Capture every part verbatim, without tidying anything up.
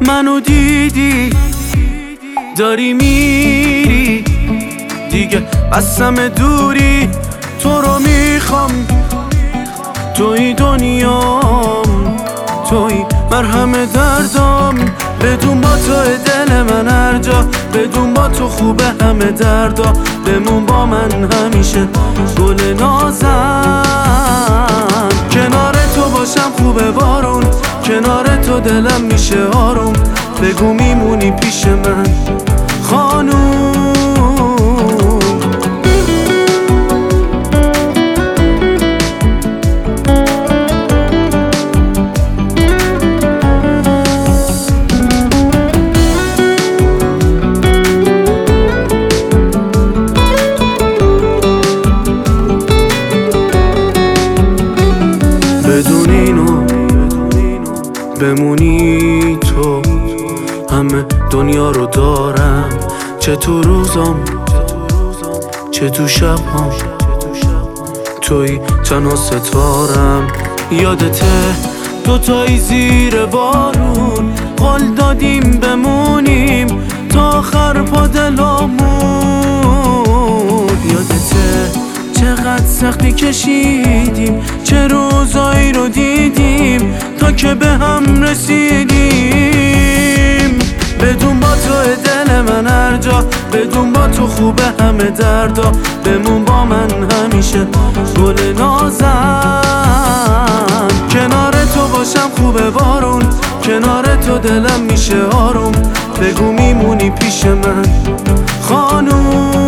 منو دیدی داری میری دیگه، قسم دوری تو رو میخوام. توی دنیام، توی مرهم دردام، بدون با تو دل من هر جا، بدون با تو خوبه همه دردا. بمون با من همیشه گل نازم، کنار تو باشم خوبه بارون، کنار تو دلم میشه آروم. بگو میمونی پیش من خانوم. بدون اینو بمونی تو، همه دنیا رو دارم، چه تو روزام چه تو شبام. توی تنها ستارم، یادته دوتایی زیر بارون قول دادیم بمونیم تا آخر پا دلامون. یادته چقدر سختی کشیدیم، چه روزایی رو دیدیم تا که به هم رسیدیم. بدون با تو دل من هر جا، بدون با تو خوبه همه دردا. بمون با من همیشه گل نازم، کنار تو باشم خوبه بارون، کنار تو دلم میشه آروم. بگو میمونی پیش من خانوم.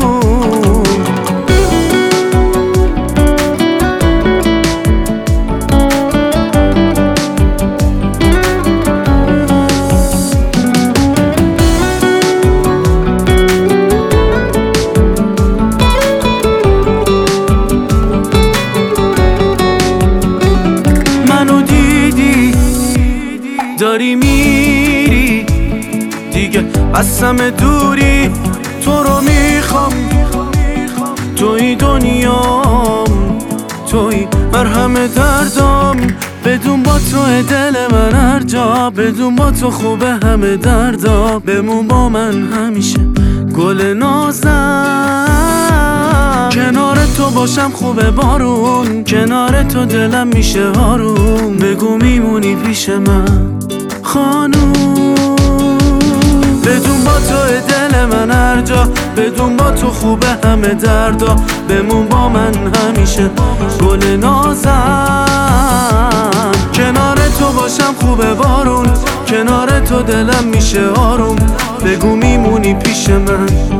داری میری دیگه، قسم دوری تو رو میخوام. توی دنیام، توی مرهم دردام، بدون با تو دل من هر جا، بدون با تو خوبه همه دردا. بمون با من همیشه گل نازم، کنار تو باشم خوبه بارون، کنار تو دلم میشه آروم. بگو میمونی پیش من خانوم. بدون با تو دل من هر جا، بدون با تو خوبه همه دردا. بمون با من همیشه گل نازم، کنار تو باشم خوبه بارون، کنار تو دلم میشه آروم. بگو میمونی پیش من